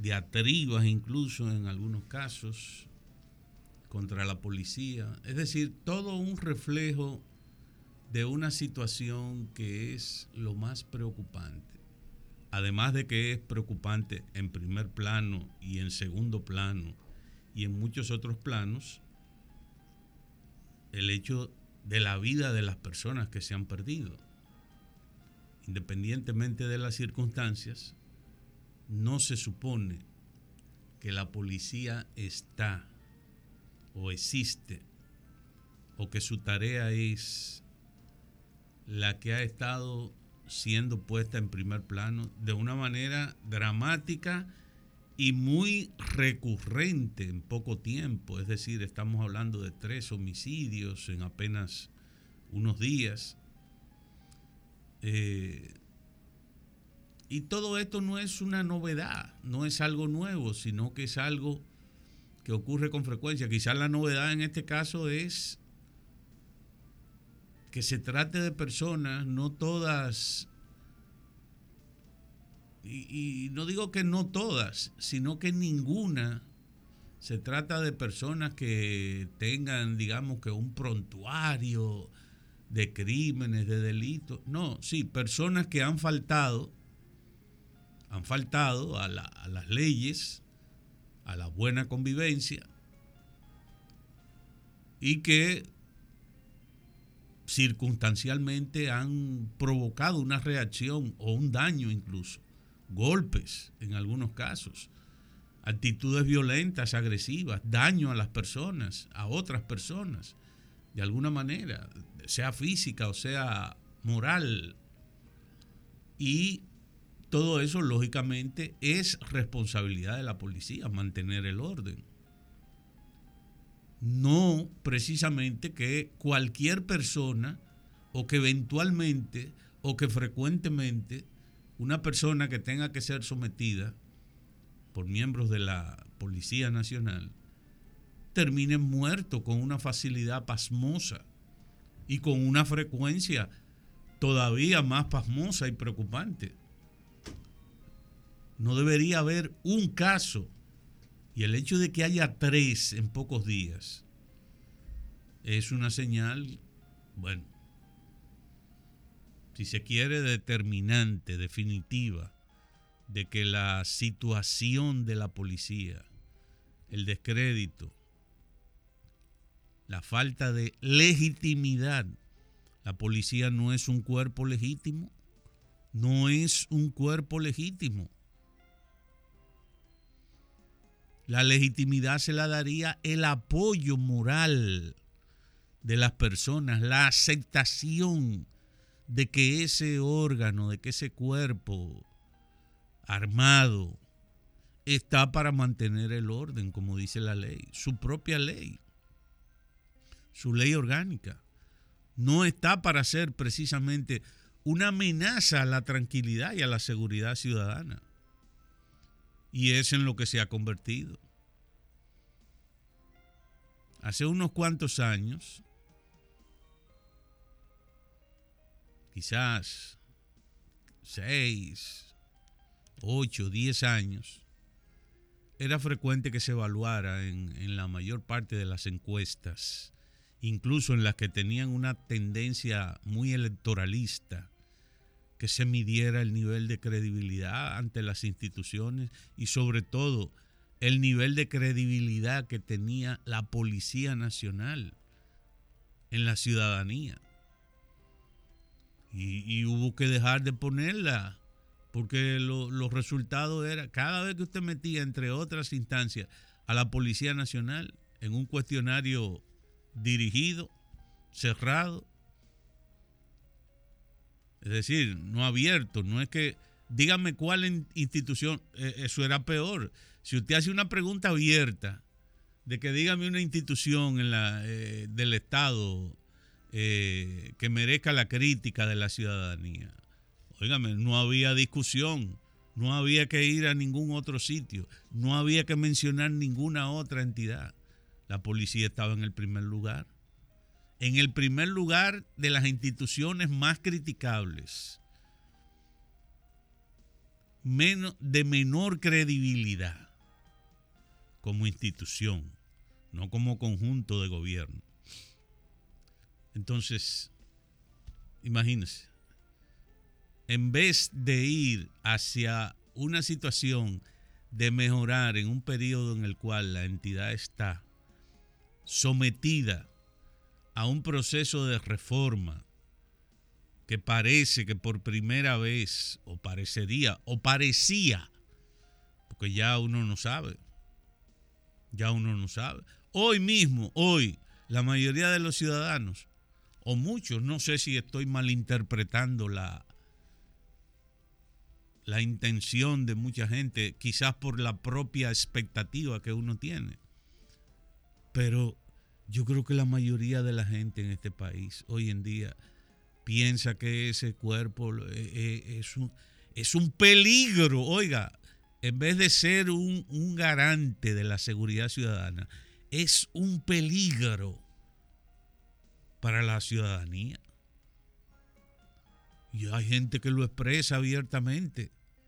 diatribas incluso en algunos casos contra la policía. Es decir, todo un reflejo de una situación que es lo más preocupante. Además de que es preocupante en primer plano y en segundo plano y en muchos otros planos, el hecho de la vida de las personas que se han perdido. Independientemente de las circunstancias, no se supone que la policía está o existe o que su tarea es la que ha estado siendo puesta en primer plano de una manera dramática y muy recurrente en poco tiempo. Es decir, estamos hablando de 3 homicidios en apenas unos días. Y todo esto no es una novedad, no es algo nuevo, sino que es algo que ocurre con frecuencia. Quizás la novedad en este caso es que se trate de personas, no todas, y no digo que no todas, sino que ninguna. Se trata de personas que tengan, digamos, que un prontuario de crímenes, de delitos. No, sí, personas que han faltado a las leyes, a la buena convivencia, y que circunstancialmente han provocado una reacción o un daño incluso, golpes en algunos casos, actitudes violentas, agresivas, daño a las personas, a otras personas, de alguna manera, sea física o sea moral. Y todo eso, lógicamente, es responsabilidad de la policía, mantener el orden. No precisamente que cualquier persona o que eventualmente o que frecuentemente una persona que tenga que ser sometida por miembros de la Policía Nacional termine muerto con una facilidad pasmosa y con una frecuencia todavía más pasmosa y preocupante. No debería haber un caso, y el hecho de que haya 3 en pocos días es una señal, bueno, si se quiere, determinante, definitiva, de que la situación de la policía, el descrédito, la falta de legitimidad, la policía no es un cuerpo legítimo, no es un cuerpo legítimo. La legitimidad se la daría el apoyo moral de las personas, la aceptación de que ese órgano, de que ese cuerpo armado está para mantener el orden, como dice la ley, su propia ley, su ley orgánica. No está para ser precisamente una amenaza a la tranquilidad y a la seguridad ciudadana. Y es en lo que se ha convertido. Hace unos cuantos años, quizás 6, 8, 10 años, era frecuente que se evaluara en la mayor parte de las encuestas, incluso en las que tenían una tendencia muy electoralista, que se midiera el nivel de credibilidad ante las instituciones y sobre todo el nivel de credibilidad que tenía la Policía Nacional en la ciudadanía. Y hubo que dejar de ponerla porque los resultados eran, cada vez que usted metía, entre otras instancias, a la Policía Nacional en un cuestionario dirigido, cerrado, es decir, no abierto, no es que dígame cuál institución, eso era peor. Si usted hace una pregunta abierta de que dígame una institución del Estado que merezca la crítica de la ciudadanía, óigame, no había discusión, no había que ir a ningún otro sitio, no había que mencionar ninguna otra entidad. La policía estaba en el primer lugar. En el primer lugar de las instituciones más criticables. de menor credibilidad como institución, no como conjunto de gobierno. Entonces, imagínense, en vez de ir hacia una situación de mejorar en un periodo en el cual la entidad está sometida a un proceso de reforma que parece que por primera vez, o parecería, o parecía, porque ya uno no sabe, hoy mismo, la mayoría de los ciudadanos, o muchos, no sé si estoy malinterpretando la intención de mucha gente, quizás por la propia expectativa que uno tiene, pero yo creo que la mayoría de la gente en este país hoy en día piensa que ese cuerpo es un peligro. Oiga, en vez de ser un garante de la seguridad ciudadana, es un peligro para la ciudadanía. Y hay gente que lo expresa abiertamente.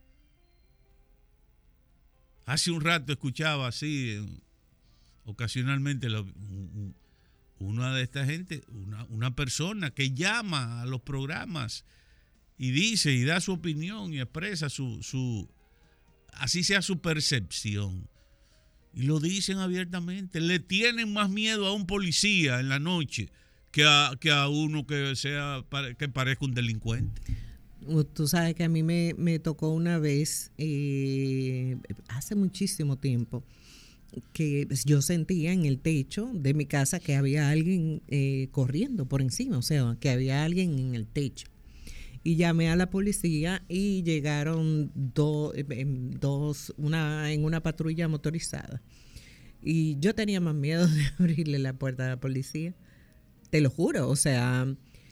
Hace un rato escuchaba así, ocasionalmente, una de esta gente, una persona que llama a los programas y dice y da su opinión y expresa así sea su percepción. Y lo dicen abiertamente. Le tienen más miedo a un policía en la noche que a uno que parezca un delincuente. Tú sabes que a mí me tocó una vez, hace muchísimo tiempo, que yo sentía en el techo de mi casa que había alguien corriendo por encima, o sea, que había alguien en el techo. Y llamé a la policía y llegaron en una patrulla motorizada. Y yo tenía más miedo de abrirle la puerta a la policía, te lo juro, o sea,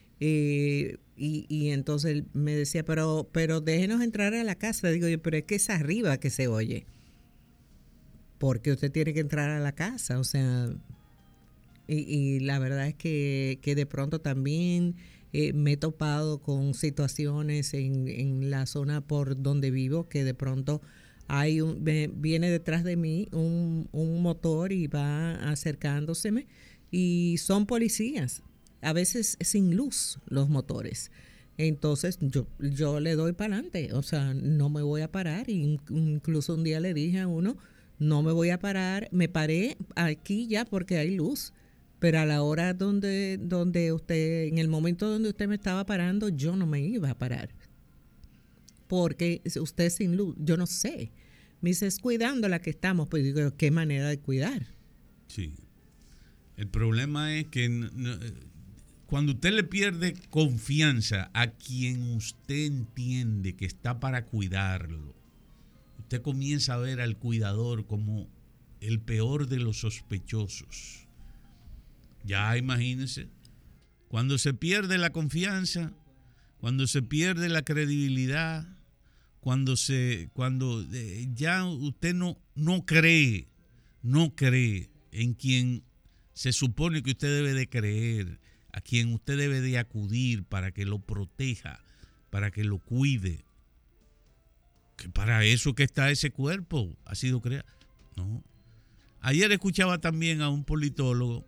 y entonces me decía, pero déjenos entrar a la casa. Digo yo, pero es que es arriba que se oye, porque usted tiene que entrar a la casa, o sea, y la verdad es que de pronto también me he topado con situaciones en la zona por donde vivo, que de pronto viene detrás de mí un motor y va acercándoseme, y son policías, a veces sin luz los motores. Entonces yo le doy para adelante, o sea, no me voy a parar. Incluso un día le dije a uno, no me voy a parar, me paré aquí ya porque hay luz, pero a la hora donde usted, en el momento donde usted me estaba parando, yo no me iba a parar, porque usted sin luz, yo no sé. Me dice, es cuidando la que estamos. Pues digo, ¿qué manera de cuidar? Sí. El problema es que cuando usted le pierde confianza a quien usted entiende que está para cuidarlo, usted comienza a ver al cuidador como el peor de los sospechosos. Ya imagínense, cuando se pierde la confianza, cuando se pierde la credibilidad, cuando ya usted no cree en quien se supone que usted debe de creer, a quien usted debe de acudir para que lo proteja, para que lo cuide, que para eso que está ese cuerpo ha sido creado. No. Ayer escuchaba también a un politólogo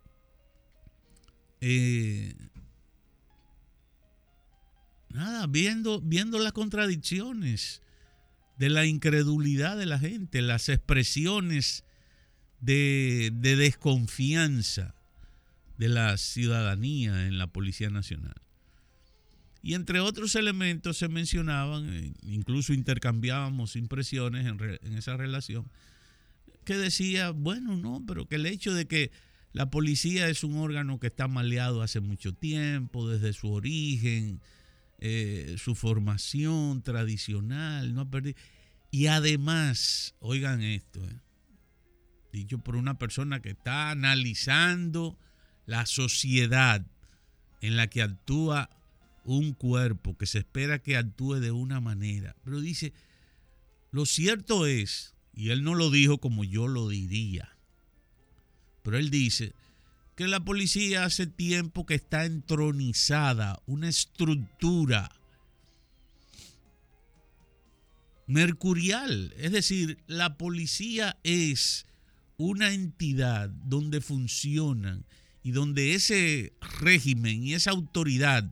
viendo las contradicciones de la incredulidad de la gente, las expresiones de desconfianza de la ciudadanía en la Policía Nacional. Y entre otros elementos se mencionaban, incluso intercambiábamos impresiones en esa relación, que decía, bueno, no, pero que el hecho de que la policía es un órgano que está maleado hace mucho tiempo, desde su origen, su formación tradicional, no ha perdido. Y además, oigan esto, dicho por una persona que está analizando la sociedad en la que actúa un cuerpo, que se espera que actúe de una manera. Pero dice, lo cierto es, y él no lo dijo como yo lo diría, pero él dice que la policía hace tiempo que está entronizada, una estructura mercurial. Es decir, la policía es una entidad donde funcionan y donde ese régimen y esa autoridad,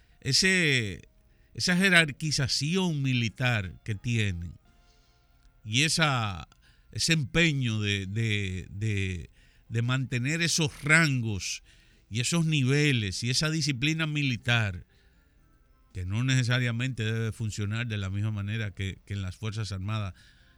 esa jerarquización militar que tienen y ese empeño de mantener esos rangos y esos niveles y esa disciplina militar, que no necesariamente debe funcionar de la misma manera que en las Fuerzas Armadas,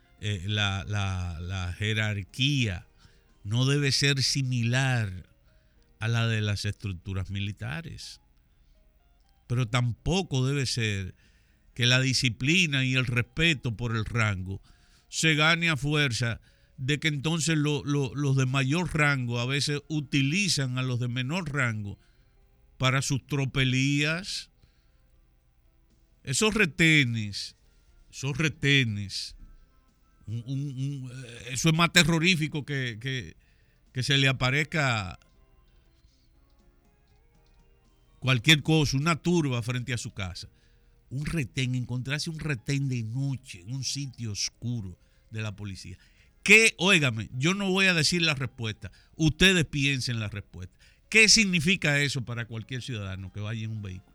la jerarquía no debe ser similar a la de las estructuras militares. Pero tampoco debe ser que la disciplina y el respeto por el rango se gane a fuerza de que entonces los de mayor rango a veces utilizan a los de menor rango para sus tropelías. Esos retenes, eso es más terrorífico que se le aparezca cualquier cosa, una turba frente a su casa. Un retén, encontrarse un retén de noche en un sitio oscuro de la policía. ¿Qué? Óigame, yo no voy a decir la respuesta. Ustedes piensen la respuesta. ¿Qué significa eso para cualquier ciudadano que vaya en un vehículo?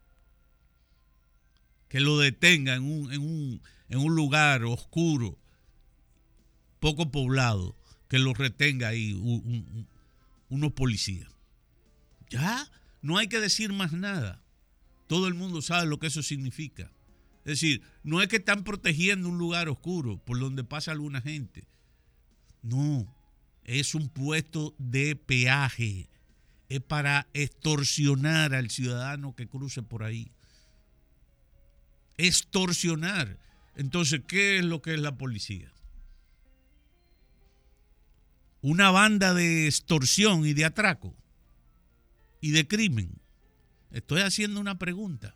Que lo detenga en un lugar oscuro, poco poblado, que lo retenga ahí unos policías. Ya, no hay que decir más nada. Todo el mundo sabe lo que eso significa. Es decir, no es que están protegiendo un lugar oscuro por donde pasa alguna gente. No, es un puesto de peaje. Es para extorsionar al ciudadano que cruce por ahí. Extorsionar. Entonces, ¿qué es lo que es la policía? Una banda de extorsión y de atraco y de crimen. Estoy haciendo una pregunta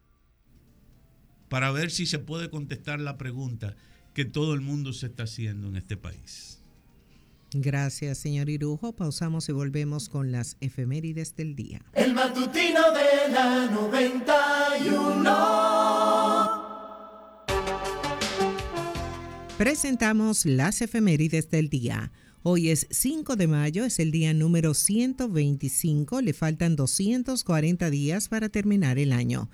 para ver si se puede contestar la pregunta que todo el mundo se está haciendo en este país. Gracias, señor Irujo. Pausamos y volvemos con las efemérides del día. El matutino de la 91. Presentamos las efemérides del día. Hoy es 5 de mayo, es el día número 125, le faltan 240 días para terminar el año.